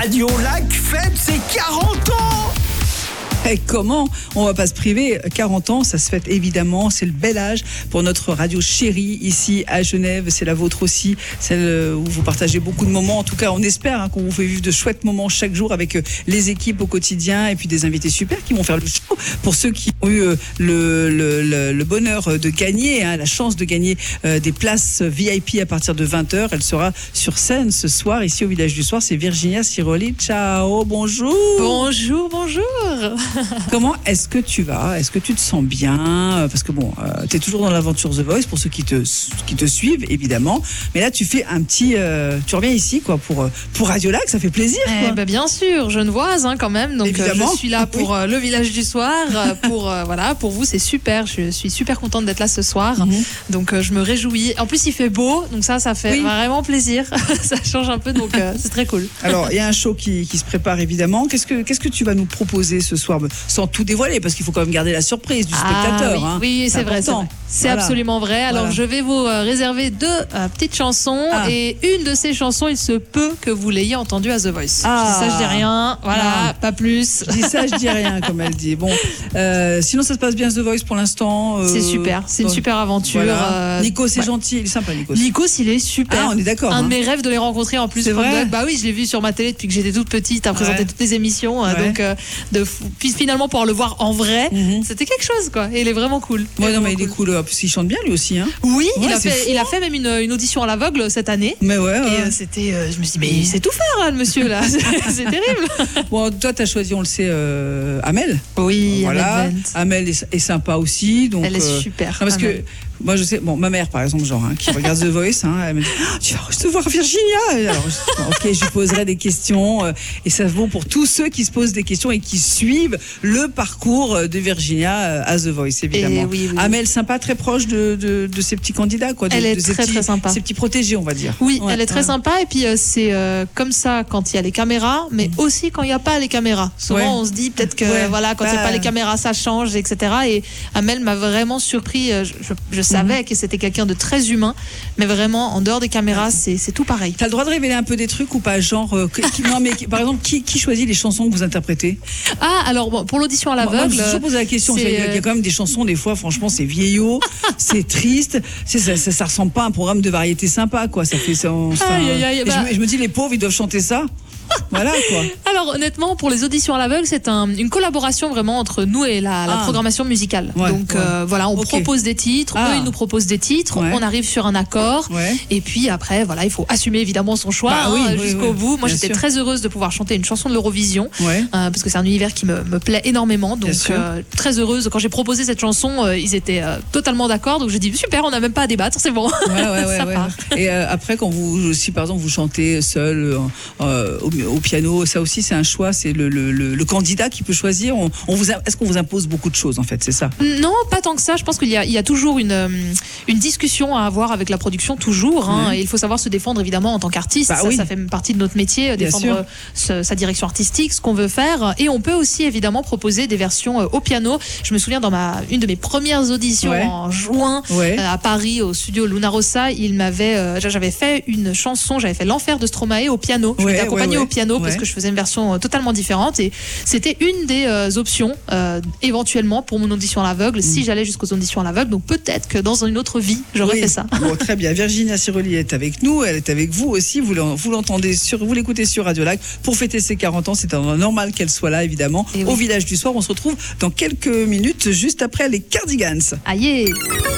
Radio Lac fête ses 40 ans. Et comment on va pas se priver? 40 ans, ça se fête évidemment, c'est le bel âge pour notre radio chérie ici à Genève, c'est la vôtre aussi, celle où vous partagez beaucoup de moments. En tout cas, on espère qu'on vous fait vivre de chouettes moments chaque jour avec les équipes au quotidien et puis des invités super qui vont faire le show. Pour ceux qui ont eu le bonheur de gagner, la chance de gagner des places VIP à partir de 20h, elle sera sur scène ce soir ici au Village du Soir. C'est Virginia Siroli. Ciao, bonjour. Bonjour, bonjour. Comment est-ce que tu vas? Est-ce que tu te sens bien? Parce que bon, tu es toujours dans l'aventure The Voice pour ceux qui te suivent évidemment. Mais là, tu fais un petit, tu reviens ici quoi pour Radio Lac, ça fait plaisir. Quoi. Bien sûr, genevoise quand même. Donc je suis là pour le Village du Soir. Pour vous, c'est super. Je suis super contente d'être là ce soir. Donc je me réjouis. En plus, il fait beau, donc ça fait vraiment plaisir. Ça change un peu, donc c'est très cool. Alors, il y a un show qui se prépare évidemment. Qu'est-ce que tu vas nous proposer ce soir? Sans tout dévoiler, parce qu'il faut quand même garder la surprise du spectateur. Oui, c'est vrai. C'est absolument vrai. Alors, je vais vous réserver deux petites chansons. Et une de ces chansons, il se peut que vous l'ayez entendue à The Voice. Je dis ça, je dis rien. Voilà, pas plus. Je dis ça, je dis rien, comme elle dit. Bon, sinon, ça se passe bien The Voice pour l'instant. C'est super. C'est une super aventure. Voilà. Nico, c'est gentil. Il est sympa, Nico. Nico, il est super. On est d'accord. Un de mes rêves de les rencontrer en plus. C'est vrai. Bah oui, je l'ai vu sur ma télé depuis que j'étais toute petite, à présenter toutes les émissions. Donc, puis finalement, pouvoir le voir en vrai, c'était quelque chose, quoi. Et il est vraiment cool. Ouais, non, mais il est cool. Parce qu'il chante bien, lui aussi. Oui, il a fait même une audition à l'aveugle cette année. Mais ouais. Et c'était, je me suis dit, mais il sait tout faire, le monsieur, là. C'est terrible. Bon, toi, t'as choisi, on le sait, Amel. Oui, voilà. Amel est sympa aussi. Donc, elle est super. Non, parce que moi, je sais, ma mère, par exemple, qui regarde The Voice, elle me dit, tu vas recevoir Virginia. Alors, ok, je lui poserai des questions. Et ça vaut pour tous ceux qui se posent des questions et qui suivent le parcours de Virginia à The Voice, évidemment. Oui. Amel, sympa, très proche de ces petits candidats, quoi. Elle est très sympa. Ces petits protégés, on va dire. Oui, elle est très sympa. Et puis, c'est comme ça quand il y a les caméras, mais aussi quand il n'y a pas les caméras. Souvent, on se dit peut-être que, quand il n'y a pas les caméras, ça change, etc. Et Amel m'a vraiment surpris. Je savais que c'était quelqu'un de très humain, mais vraiment en dehors des caméras, c'est tout pareil. T'as le droit de révéler un peu des trucs ou pas, genre par exemple, qui choisit les chansons que vous interprétez? Alors pour l'audition à l'aveugle, je pose la question. Il y a quand même des chansons, des fois, franchement, c'est vieillot, c'est triste, ça ressemble pas à un programme de variété sympa, quoi. Ça fait ça. Je me dis, les pauvres, ils doivent chanter ça. Voilà, quoi. Alors honnêtement, pour les auditions à l'aveugle, c'est une collaboration vraiment entre nous et la programmation musicale. Donc on propose des titres, eux ils nous proposent des titres, on arrive sur un accord, et puis après il faut assumer évidemment son choix jusqu'au bout. Moi j'étais très heureuse de pouvoir chanter une chanson de l'Eurovision, parce que c'est un univers qui me plaît énormément, donc très heureuse. Quand j'ai proposé cette chanson, ils étaient totalement d'accord, donc j'ai dit super, on n'a même pas à débattre, c'est bon. Ça part. Et après, quand si par exemple vous chantez seul au piano, ça aussi c'est un choix, c'est le candidat qui peut choisir. Est-ce qu'on vous impose beaucoup de choses en fait, c'est ça? Non, pas tant que ça. Je pense qu'il y a toujours une discussion à avoir avec la production, toujours. Et il faut savoir se défendre évidemment en tant qu'artiste. Ça fait partie de notre métier, défendre sa direction artistique, ce qu'on veut faire. Et on peut aussi évidemment proposer des versions au piano. Je me souviens dans une de mes premières auditions en juin à Paris au studio Luna Rossa, j'avais fait une chanson, j'avais fait L'Enfer de Stromae au piano. Je m'étais accompagnée au piano parce que je faisais une version totalement différente et c'était une des options éventuellement pour mon audition à l'aveugle si j'allais jusqu'aux auditions à l'aveugle. Donc peut-être que dans une autre vie j'aurais fait ça. Bon, très bien. Virginia Siroli est avec nous, elle est avec vous aussi, vous l'entendez vous l'écoutez sur Radio Lac pour fêter ses 40 ans. C'est normal qu'elle soit là évidemment au Village du Soir. On se retrouve dans quelques minutes juste après les Cardigans. Aïe.